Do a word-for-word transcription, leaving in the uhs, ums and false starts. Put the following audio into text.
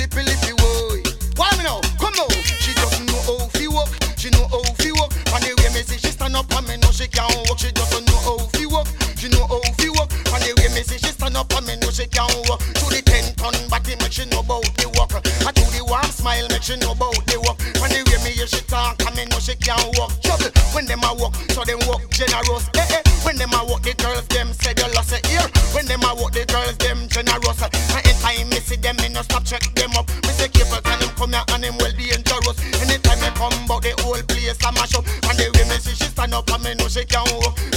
lippy lippy boy. Why me now? Come now. She doesn't know how to walk. She know how to walk. And the way me see she stand up and me know she can't walk. She doesn't know how to walk. She know how to walk. And the way me see she stand up and me know she can't walk. To the ten ton body make she know about the walk. And to the warm smile make she know about the walk. And the way me hear she talk and me know she can't walk. Trouble when them a walk, so them walk generous. Eh eh. When them a walk, the girls them say you lost it here. When them a walk, the girls them generous. And anytime me see them, me no stop check them up. Me say careful can them come here and them well be dangerous. Anytime me come back, the whole place I mash up. And the way me see she stand up and me know she can't walk.